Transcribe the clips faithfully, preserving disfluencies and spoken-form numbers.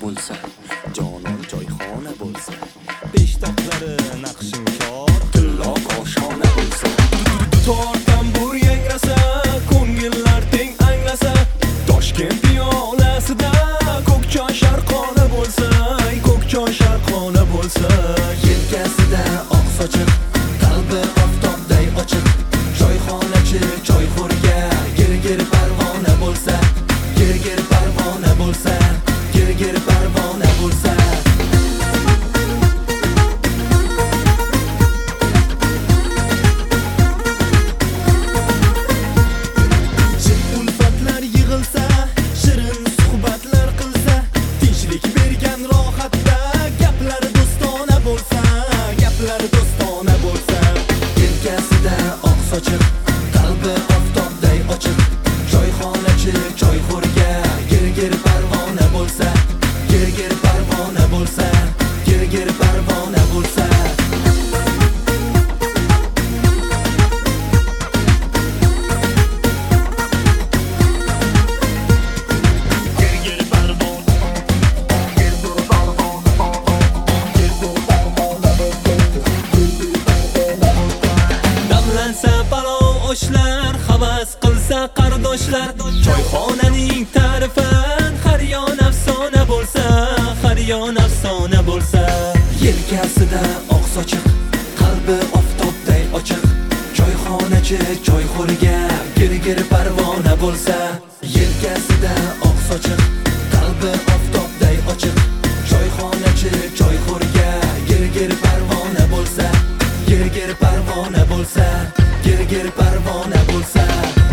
bo'lsa, jonon joyxona bo'lsa, peshtoqlari naqshinkor, tillo qoshona bo'lsa, tor tambur yangrasa, ko'ngillar teng anglasa, Toshkent piyolasida ko'k choy sharqona bo'lsa, ko'k choy sharqona bo'lsa, yelkasida oq sochiq, qalbi oftobday ochiq, choyxonachi choyxo'rga gir-gir parvona bo'lsa, gir-gir parvona bo'lsa, gir-gir parvona bo'lsa. Qalbi oftobday ochiq, choyxonachi choyxo'rga gir-gir parvona bo'lsa, gir-gir parvona bo'lsa, gir-gir parvona bo'lsa. Oshlar havas qilsa qardoshlar, choyxonaning ta'rifan har yon afsona bo'lsa, har yon afsona bo'lsa, Yelkasida oq sochiq, qalbi oftobday ochiq, choyxonachi choyxo'rga gir-gir parvona bo'lsa, yelkasida oq sochiq, qalbi oftobday ochiq, choyxonachi choyxo'rga gir-gir parvona bo'lsa, gir-gir parvona bo'lsa, gir-gir parvona bo'lsa.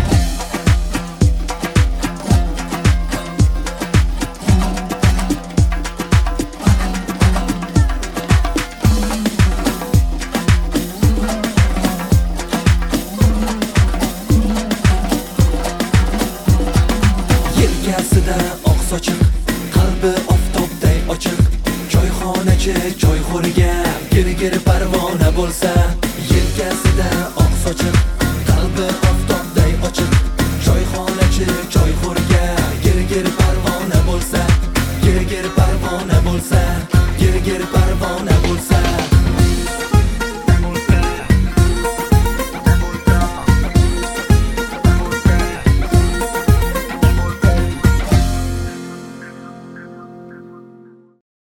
Yelkasida oq sochiq, qalbi oftobday ochiq, choyxonachi choyxo'rga gir-gir parvona bo'lsa, yelkasida oq sochiq, qalbi oftobday ochiq, choyxonachi choyxo'rga gir-gir parvona bo'lsa, gir-gir parvona bo'lsa, gir-gir